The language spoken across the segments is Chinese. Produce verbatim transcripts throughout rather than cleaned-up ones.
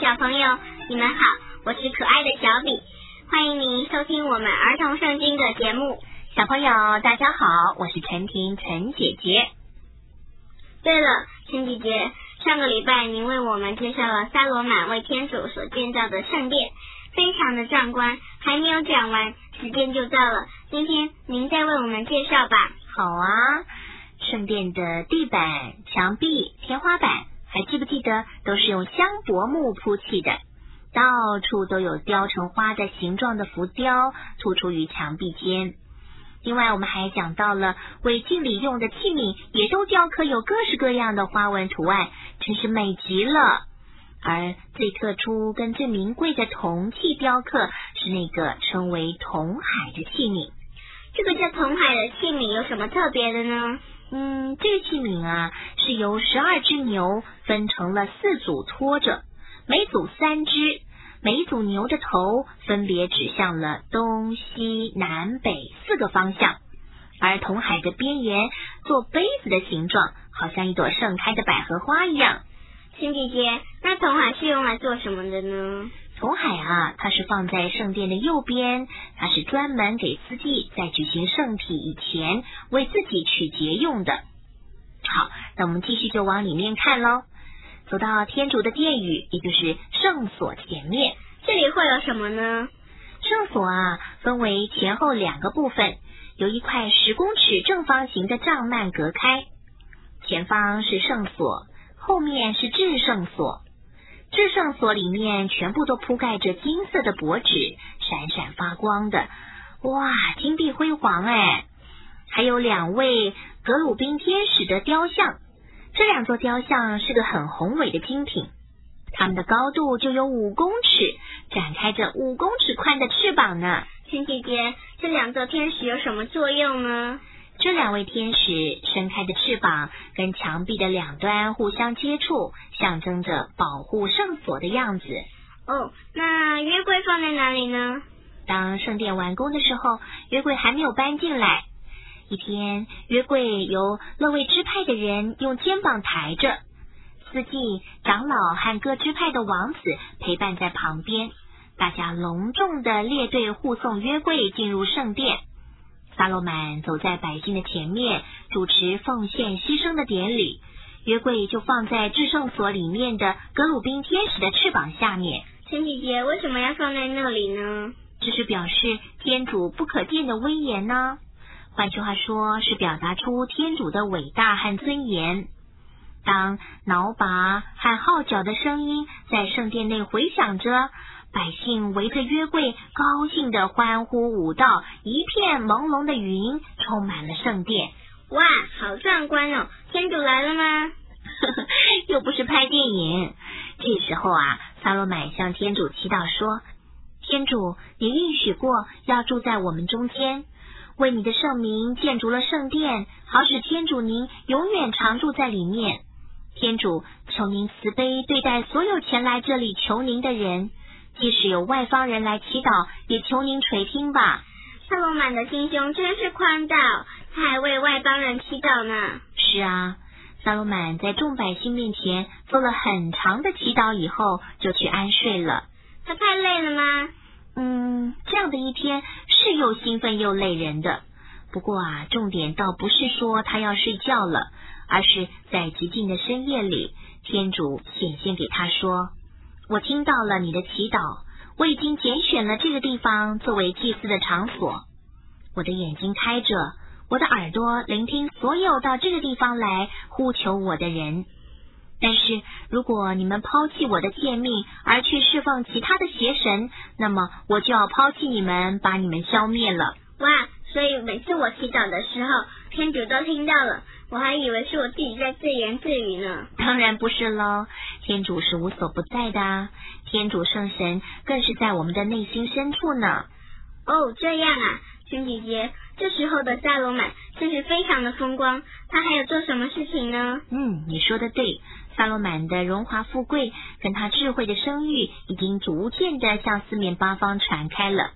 小朋友，你们好，我是可爱的小比，欢迎您收听我们儿童圣经的节目。 小朋友大家好，我是陈婷陈姐姐。 对了，陈姐姐，上个礼拜您为我们介绍了撒罗满为天主所建造的圣殿，非常的壮观，还没有讲完，时间就到了，今天您再为我们介绍吧。 好啊，圣殿的地板、墙壁、天花板，还记不记得都是用香柏木铺砌的，到处都有雕成花的形状的浮雕突出于墙壁间。另外我们还讲到了为敬礼用的器皿也都雕刻有各式各样的花纹图案，真是美极了。而最特殊跟最名贵的铜器雕刻是那个称为铜海的器皿。 这个叫铜海的器皿有什么特别的呢？ 嗯，这个器皿啊是由十二只牛分成了四组拖着，每组三只，每一组牛的头分别指向了东西南北四个方向，而铜海的边沿做杯子的形状，好像一朵盛开的百合花一样。 秦姐姐，那铜海是用来做什么的呢？ 铜海啊，它是放在圣殿的右边，它是专门给司祭在举行圣体以前为自己取节用的。好，那我们继续就往里面看咯。走到天主的殿宇，也就是圣所前面， 这里会有什么呢？ 圣所啊，分为前后两个部分，有一块十公尺正方形的帐幔隔开，前方是圣所，后面是至圣所。至圣所里面全部都铺盖着金色的帛纸，闪闪发光的，哇，金碧辉煌哎！还有两位革鲁宾天使的雕像，这两座雕像是个很宏伟的精品，它们的高度就有五公尺，展开着五公尺宽的翅膀呢。 秦姐姐，这两座天使有什么作用呢？ 这两位天使伸开的翅膀跟墙壁的两端互相接触，象征着保护圣所的样子。 哦，那约柜放在哪里呢？ 当圣殿完工的时候，约柜还没有搬进来。一天，约柜由各位支派的人用肩膀抬着，司祭、长老和各支派的王子陪伴在旁边，大家隆重的列队护送约柜进入圣殿。撒罗满走在百姓的前面，主持奉献牺牲的典礼，约柜就放在至圣所里面的革鲁宾天使的翅膀下面。 陈姐姐，为什么要放在那里呢？ 这是表示天主不可见的威严呢，换句话说，是表达出天主的伟大和尊严。当挠拔和号角的声音在圣殿内回响着，百姓围着约柜高兴地欢呼舞蹈，一片朦胧的云充满了圣殿。 哇，好壮观哦！天主来了吗？ 又不是拍电影。这时候啊，撒罗满向天主祈祷说，天主，你应许过要住在我们中间，为你的圣名建筑了圣殿，好使天主您永远常住在里面。天主，求您慈悲对待所有前来这里求您的人，即使有外方人来祈祷，也求您垂听吧。 撒罗满的心胸真是宽大，他还为外邦人祈祷呢。 是啊，撒罗满在众百姓面前做了很长的祈祷以后，就去安睡了。 他太累了吗？ 嗯，这样的一天是又兴奋又累人的。不过啊，重点倒不是说他要睡觉了，而是在极静的深夜里，天主显现给他说，我听到了你的祈祷，我已经拣选了这个地方作为祭祀的场所。我的眼睛开着，我的耳朵聆听所有到这个地方来呼求我的人。但是如果你们抛弃我的诫命而去侍奉其他的邪神，那么我就要抛弃你们，把你们消灭了。 哇，所以每次我祈祷的时候，天主都听到了，我还以为是我自己在自言自语呢。 当然不是咯，天主是无所不在的啊，天主圣神更是在我们的内心深处呢。 哦，这样啊，陈姐姐，这时候的撒罗满真是非常的风光，他还有做什么事情呢？ 嗯，你说的对，撒罗满的荣华富贵跟他智慧的声誉已经逐渐的向四面八方传开了，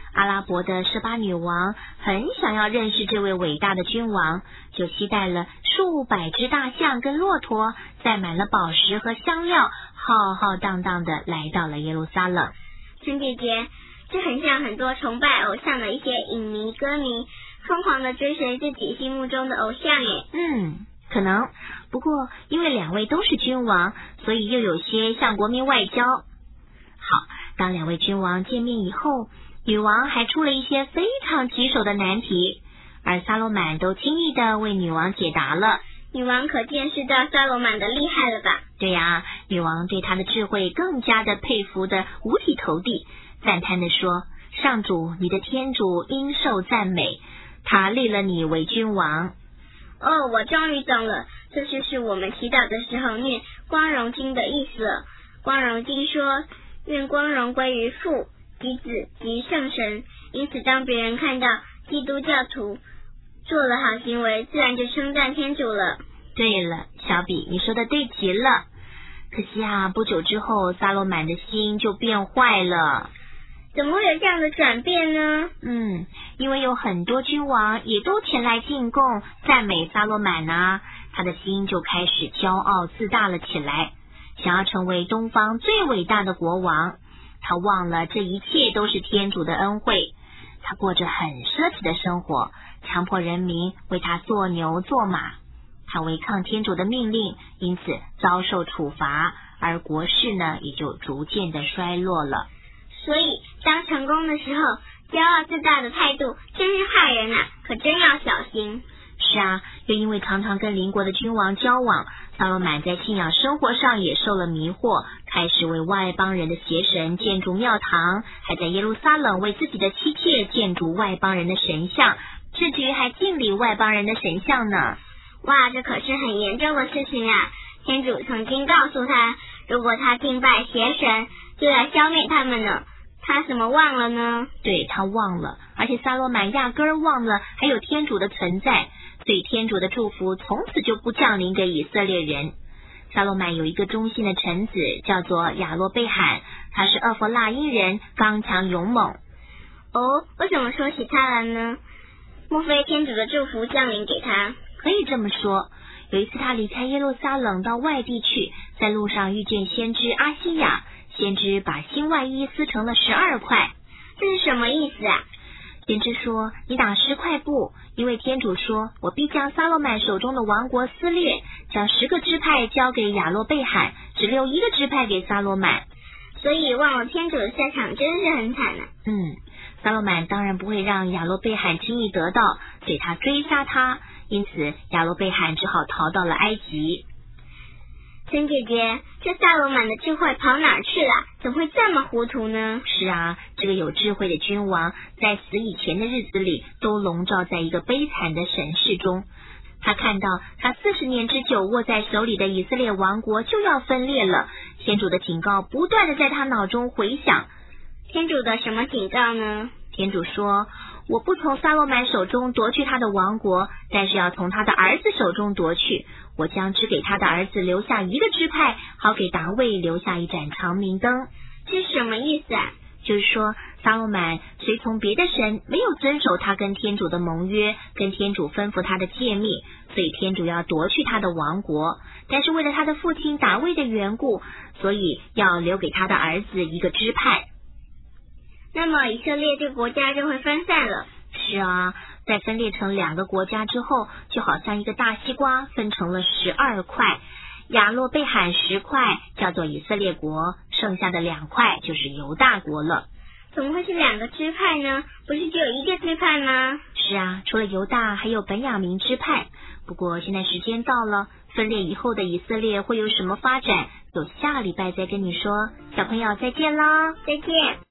阿拉伯的舍巴女王很想要认识这位伟大的君王，就携带了数百只大象跟骆驼，载满了宝石和香料，浩浩荡荡的来到了耶路撒冷。 陈姐姐，这很像很多崇拜偶像的一些影迷歌迷，疯狂的追随自己心目中的偶像耶。 嗯，可能，不过因为两位都是君王，所以又有些像国民外交。好，当两位君王见面以后，女王还出了一些非常棘手的难题，而撒罗满都轻易的为女王解答了。 女王可见识到撒罗满的厉害了吧？ 对呀，女王对他的智慧更加的佩服的五体投地，赞叹的说：上主，你的天主应受赞美，他立了你为君王。 哦，我终于懂了，这就是我们祈祷的时候念光荣经的意思了。光荣经说，愿光荣归于父及子及圣神，因此当别人看到基督教徒做了好行为，自然就称赞天主了。 对了，小比，你说的对极了。可惜啊，不久之后撒罗满的心就变坏了。 怎么会有这样的转变呢？ 嗯，因为有很多君王也都前来进贡赞美撒罗满啊，他的心就开始骄傲自大了起来，想要成为东方最伟大的国王。他忘了这一切都是天主的恩惠，他过着很奢侈的生活，强迫人民为他做牛做马。他违抗天主的命令，因此遭受处罚，而国势呢也就逐渐的衰落了。 所以当成功的时候，骄傲自大的态度真是害人啊，可真要小心。 是啊，又因为常常跟邻国的君王交往，撒罗满在信仰生活上也受了迷惑，开始为外邦人的邪神建筑庙堂，还在耶路撒冷为自己的妻妾建筑外邦人的神像，甚至于还敬礼外邦人的神像呢。 哇，这可是很严重的事情啊！天主曾经告诉他，如果他敬拜邪神，就要消灭他们呢。他怎么忘了呢？ 对，他忘了，而且撒罗满压根儿忘了还有天主的存在，所以天主的祝福从此就不降临给以色列人。撒罗满有一个忠心的臣子，叫做亚罗贝罕，他是厄弗拉因人，刚强勇猛。 哦，为什么说起他来呢？莫非天主的祝福降临给他？ 可以这么说，有一次他离开耶路撒冷到外地去，在路上遇见先知阿西亚，先知把新外衣撕成了十二块。 这是什么意思啊？ 先知说，你打十块布，因为天主说，我必将撒罗满手中的王国撕裂，将十个支派交给亚罗贝罕，只留一个支派给撒罗满。 所以忘了天主的下场真是很惨啊。 嗯，撒罗满当然不会让亚罗贝罕轻易得到，所以他追杀他，因此亚罗贝罕只好逃到了埃及。 陈姐姐，这撒罗满的智慧跑哪儿去了？怎么会这么糊涂呢？ 是啊，这个有智慧的君王在死以前的日子里都笼罩在一个悲惨的审视中。他看到他四十年之久握在手里的以色列王国就要分裂了，天主的警告不断的在他脑中回响。 天主的什么警告呢？ 天主说，我不从撒罗满手中夺去他的王国，但是要从他的儿子手中夺去，我将只给他的儿子留下一个支派，好给达味留下一盏长明灯。 这是什么意思啊？ 就是说，撒罗满随从别的神，没有遵守他跟天主的盟约，跟天主吩咐他的诫命，所以天主要夺去他的王国。但是为了他的父亲达味的缘故，所以要留给他的儿子一个支派。 那么以色列这国家就会分散了。 是啊，在分裂成两个国家之后，就好像一个大西瓜分成了十二块，亚洛贝罕十块叫做以色列国，剩下的两块就是犹大国了。 怎么会是两个支派呢？不是只有一个支派吗？ 是啊，除了犹大还有本雅明支派。不过现在时间到了，分裂以后的以色列会有什么发展，有下礼拜再跟你说。小朋友再见啦！ 再见。